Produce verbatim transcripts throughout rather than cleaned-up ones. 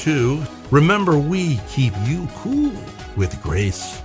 too. Remember, we keep you cool with grace.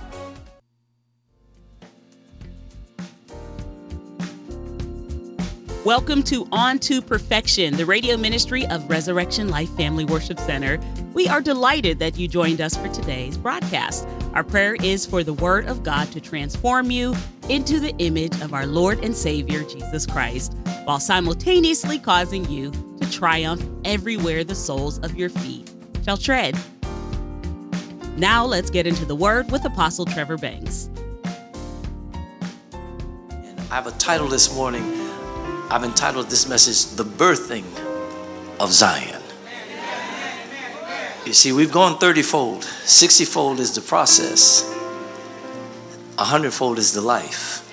Welcome to On to Perfection, the radio ministry of Resurrection Life Family Worship Center. We are delighted that you joined us for today's broadcast. Our prayer is for the Word of God to transform you into the image of our Lord and Savior, Jesus Christ, while simultaneously causing you to triumph everywhere the soles of your feet shall tread. Now let's get into the Word with Apostle Trevor Banks. I have a title this morning. I've entitled this message, The Birthing of Zion. You see, we've gone thirty-fold. sixty-fold is the process. one hundred-fold is the life.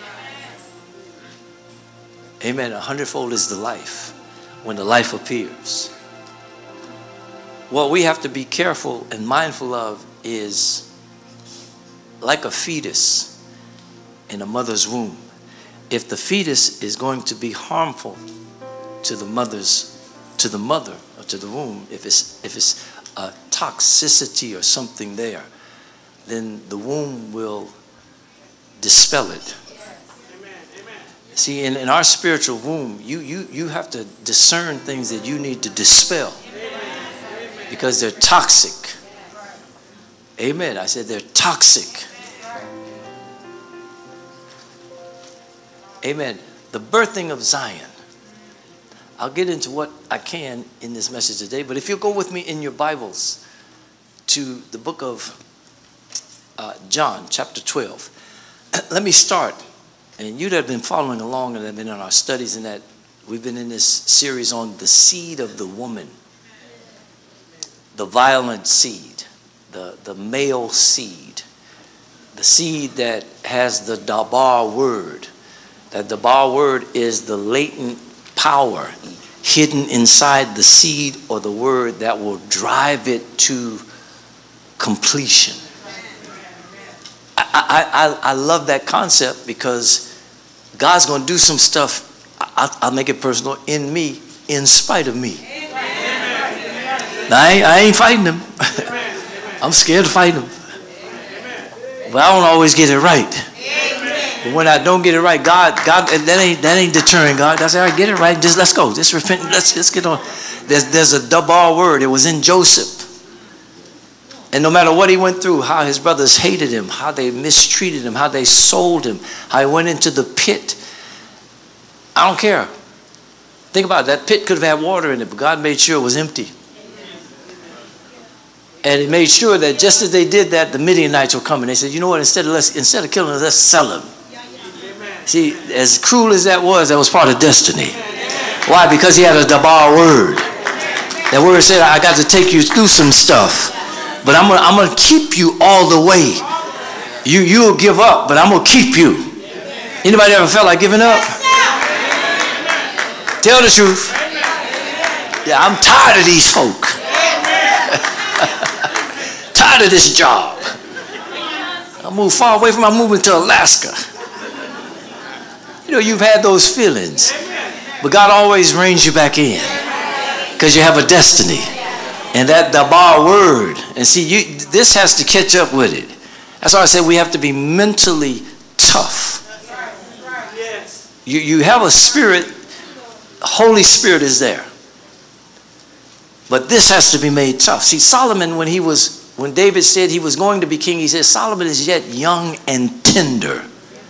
Amen. one hundred-fold is the life when the life appears. What we have to be careful and mindful of is like a fetus in a mother's womb. If the fetus is going to be harmful to the mother's, to the mother or to the womb, if it's if it's a toxicity or something there, then the womb will dispel it. See, in, in our spiritual womb, you you you have to discern things that you need to dispel because they're toxic. Amen. I said they're toxic. Amen. The birthing of Zion. I'll get into what I can in this message today, but if you'll go with me in your Bibles to the book of uh, John, chapter twelve. Let me start. And you that have been following along and have been in our studies in that, we've been in this series on the seed of the woman, the violent seed, the, the male seed, the seed that has the Dabar word. That the Dabar word is the latent power hidden inside the seed or the word that will drive it to completion. I, I, I love that concept because God's going to do some stuff, I'll, I'll make it personal, in me, in spite of me. Now, I ain't, I ain't fighting him. I'm scared to fight him. But I don't always get it right. But when I don't get it right, God, God, that ain't that ain't deterring God. I say, all right, get it right. Just let's go. Just repent. Let's let's get on. There's there's a Dabar word. It was in Joseph. And no matter what he went through, how his brothers hated him, how they mistreated him, how they sold him, how he went into the pit. I don't care. Think about it. That pit could have had water in it, but God made sure it was empty. And he made sure that just as they did that, the Midianites were coming. They said, you know what, instead of let's instead of killing us, let's sell him. See, as cruel as that was, that was part of destiny. Why? Because he had a Dabar word. That word said, I got to take you through some stuff, but I'm gonna, I'm gonna keep you all the way. You, you'll give up, but I'm gonna keep you. Anybody ever felt like giving up? Tell the truth. Yeah, I'm tired of these folk. Tired of this job. I moved far away from, I'm moving to Alaska. You know, you've had those feelings, but God always reins you back in because you have a destiny. And that Dabar word, and see, you, this has to catch up with it. That's why I said we have to be mentally tough. You, you have a spirit, Holy Spirit is there. But this has to be made tough. See, Solomon, when he was, when David said he was going to be king, he said, Solomon is yet young and tender.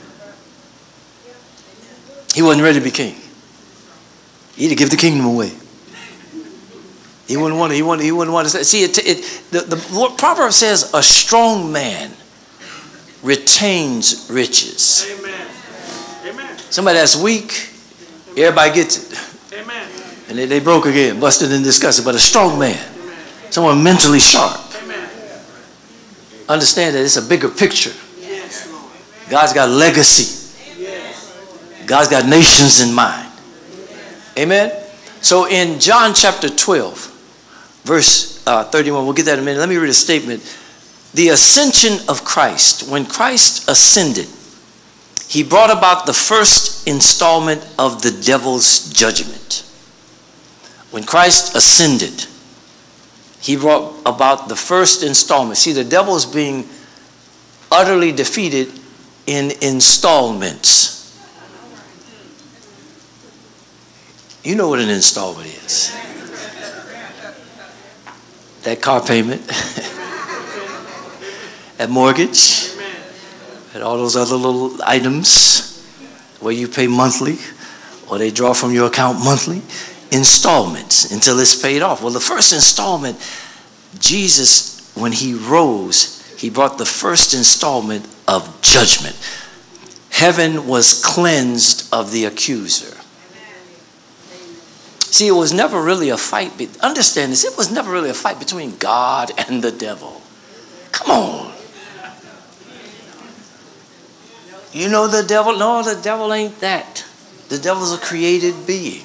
He wasn't ready to be king. He had to give the kingdom away. He wouldn't want to. He wouldn't. He wouldn't want to. See, it. it the, the proverb says, "A strong man retains riches." Amen. Amen. Somebody that's weak, everybody gets it. Amen. And they, they broke again, busted and disgusted. But a strong man, amen, someone mentally sharp, amen, understand that it's a bigger picture. Yes, Lord. God's got legacy. God's got nations in mind. Amen. So in John chapter twelve, verse uh, thirty-one, we'll get that in a minute. Let me read a statement. The ascension of Christ. When Christ ascended, he brought about the first installment of the devil's judgment. When Christ ascended, He brought about the first installment. See, the devil is being utterly defeated in installments. You know what an installment is. That car payment, that mortgage, and all those other little items where you pay monthly or they draw from your account monthly. Installments until it's paid off. Well, the first installment, Jesus, when he rose, he brought the first installment of judgment. Heaven was cleansed of the accuser. See, it was never really a fight. Understand this, it was never really a fight between God and the devil. Come on. You know the devil? No, the devil ain't that. The devil's a created being.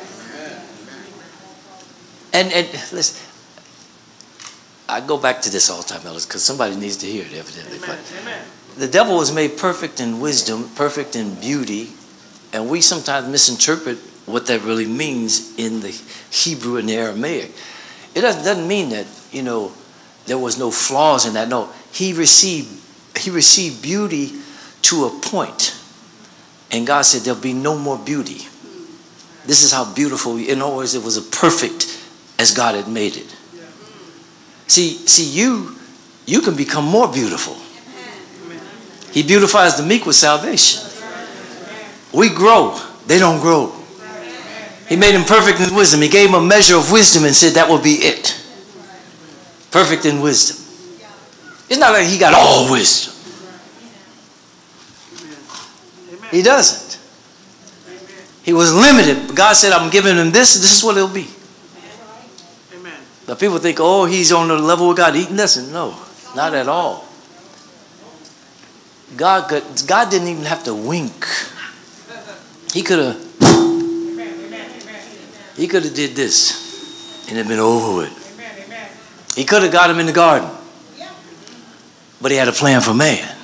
And, and listen, I go back to this all the time, Ellis, because somebody needs to hear it, evidently. Amen. But Amen. The devil was made perfect in wisdom, perfect in beauty, and we sometimes misinterpret what that really means in the Hebrew and the Aramaic. It doesn't, doesn't mean that, you know, there was no flaws in that. No, he received he received beauty to a point, and God said there'll be no more beauty. This is how beautiful. In other words, it was a perfect as God had made it. See, see, you you can become more beautiful. He beautifies the meek with salvation. We grow, they don't grow. He made him perfect in wisdom. He gave him a measure of wisdom and said that will be it. Perfect in wisdom. It's not like he got all wisdom. He doesn't. He was limited. But God said, I'm giving him this. This is what it'll be. But people think, oh, he's on the level with God. He, listen, no, not at all. God could, God didn't even have to wink. He could have He could have did this and it been over with. He could have got him in the garden. But he had a plan for man.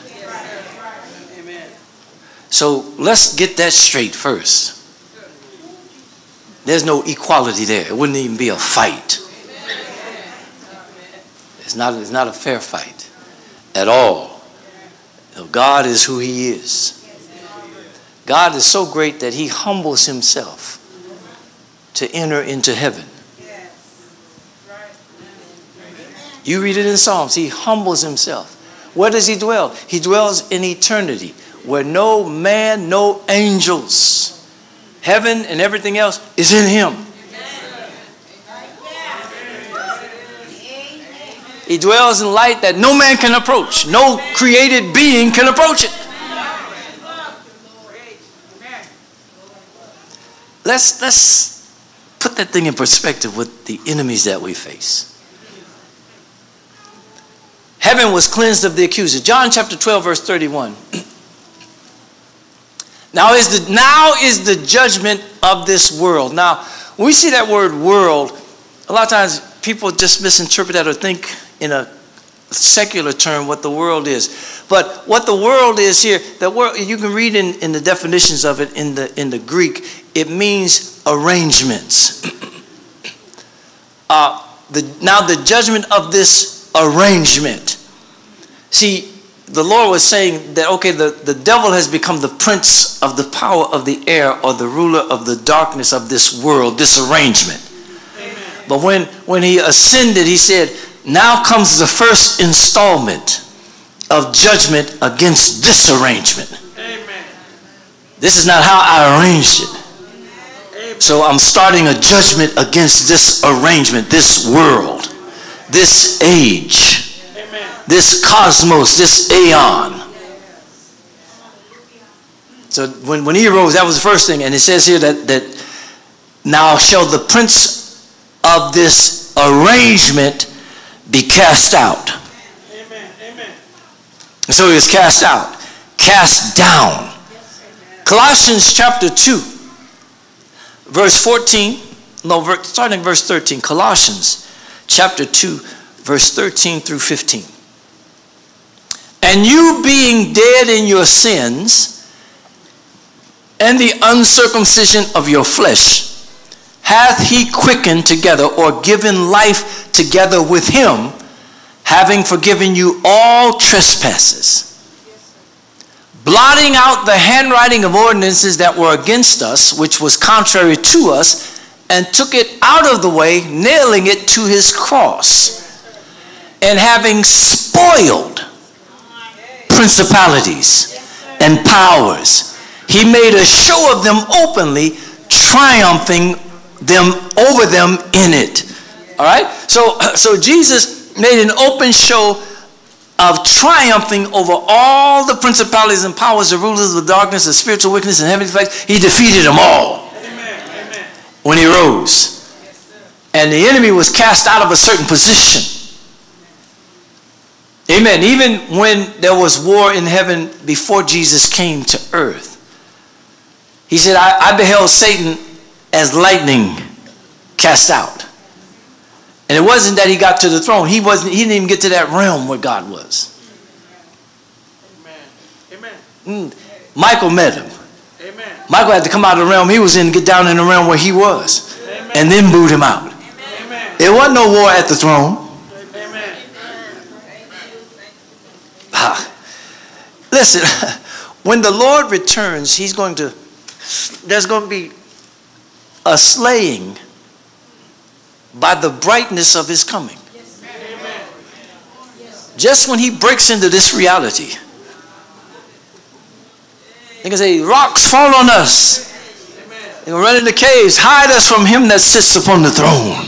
So let's get that straight first. There's no equality there. It wouldn't even be a fight. It's not, it's not a fair fight at all. God is who he is. God is so great that he humbles himself to enter into heaven. You read it in Psalms. He humbles himself. Where does he dwell? He dwells in eternity, where no man, no angels, heaven and everything else is in him. He dwells in light that no man can approach. No created being can approach it. Let's, let's put that thing in perspective with the enemies that we face. Heaven was cleansed of the accuser. John chapter twelve, verse thirty-one. Now is the, now is the judgment of this world. Now, when we see that word world, a lot of times people just misinterpret that or think in a secular term what the world is. But what the world is here, the world, you can read in, in the definitions of it in the in the Greek, it means arrangements. uh, the, now the judgment of this arrangement. See, the Lord was saying that, okay, the, the devil has become the prince of the power of the air, or the ruler of the darkness of this world, this arrangement. Amen. But when, when he ascended, he said, now comes the first installment of judgment against this arrangement. Amen. This is not how I arranged it. Amen. So I'm starting a judgment against this arrangement, this world, this age. This cosmos, this aeon. So when, when he arose, that was the first thing. And it says here that, that now shall the prince of this arrangement be cast out. Amen. Amen. And so he was cast out, cast down. Colossians chapter two, verse fourteen, no, starting verse thirteen. Colossians chapter two, verse thirteen through fifteen. And you being dead in your sins and the uncircumcision of your flesh, hath he quickened together, or given life together with him, having forgiven you all trespasses, blotting out the handwriting of ordinances that were against us, which was contrary to us, and took it out of the way, nailing it to his cross, and having spoiled principalities and powers, he made a show of them openly, triumphing them over them in it. All right? So, so Jesus made an open show of triumphing over all the principalities and powers, the rulers of darkness, the spiritual wickedness in heavenly places. He defeated them all. Amen. Amen. When he rose. And the enemy was cast out of a certain position. Amen. Even when there was war in heaven before Jesus came to earth, he said, I, I beheld Satan as lightning cast out. And it wasn't that he got to the throne. He wasn't. He didn't even get to that realm where God was. Amen. Amen. Mm. Michael met him. Amen. Michael had to come out of the realm he was in, get down in the realm where he was, Amen. And then boot him out. Amen. There wasn't no war at the throne. Amen. Ah. Listen, when the Lord returns, he's going to, there's going to be a slaying by the brightness of his coming. Yes. Yes. Just when he breaks into this reality, they can say, rocks fall on us. They can run into caves, hide us from him that sits upon the throne.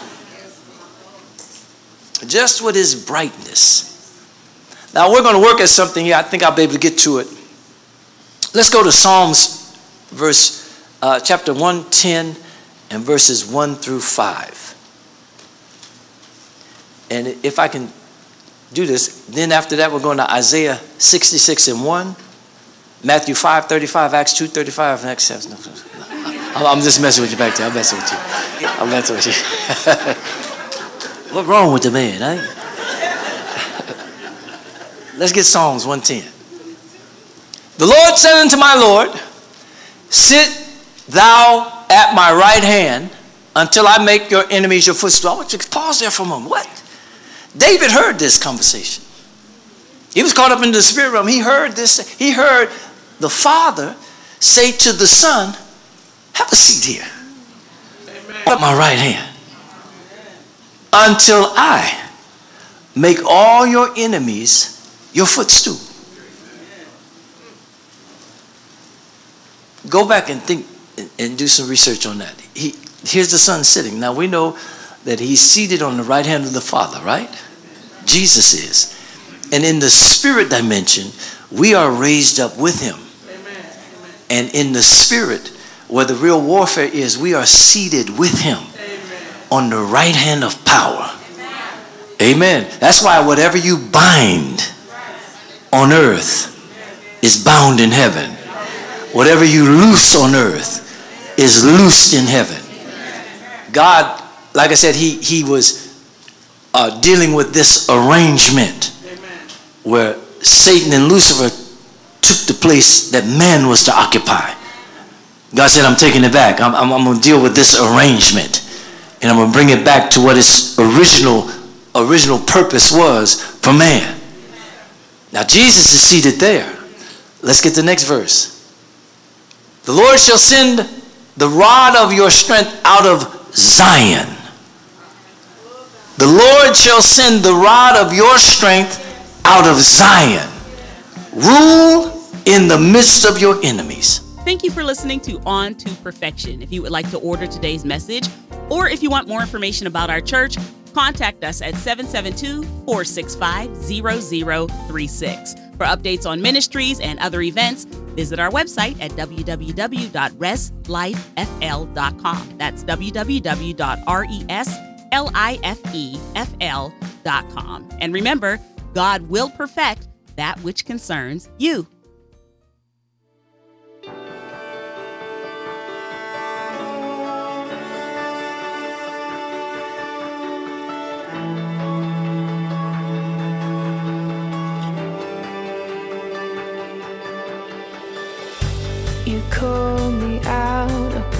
Just with his brightness. Now we're going to work at something here. I think I'll be able to get to it. Let's go to Psalms verse uh, chapter one ten and verses one through five. And if I can do this, then after that we're going to Isaiah sixty-six and one, Matthew five thirty-five, Acts two thirty-five, and Acts seven. No, I'm just messing with you back there. I'm messing with you. I'm messing with you. What's wrong with the man? Eh? Let's get Psalms one ten. The Lord said unto my Lord, sit thou at my right hand until I make your enemies your footstool. I want you to pause there for a moment. What? David heard this conversation. He was caught up into the spirit realm. He heard this. He heard the Father say to the Son, have a seat here. Amen. At my right hand. Until I make all your enemies your footstool. Go back and think and do some research on that. He, here's the Son sitting. Now we know that he's seated on the right hand of the Father, right? Jesus is. And in the spirit dimension, we are raised up with him. Amen. And in the spirit, where the real warfare is, we are seated with him. Amen. On the right hand of power. Amen. Amen. That's why whatever you bind on earth is bound in heaven. Whatever you loose on earth is loosed in heaven. God, like I said, he, he was uh, dealing with this arrangement where Satan and Lucifer took the place that man was to occupy. God said, I'm taking it back. I'm, I'm, I'm going to deal with this arrangement. And I'm going to bring it back to what its original, original purpose was for man. Now Jesus is seated there. Let's get the next verse. The Lord shall send the rod of your strength out of Zion. The Lord shall send the rod of your strength out of Zion. Rule in the midst of your enemies. Thank you for listening to On to Perfection. If you would like to order today's message, or if you want more information about our church, contact us at seven seven two, four six five, zero zero three six. For updates on ministries and other events, visit our website at w w w dot res life f l dot com. That's w w w dot res life f l dot com. And remember, God will perfect that which concerns you. You called me out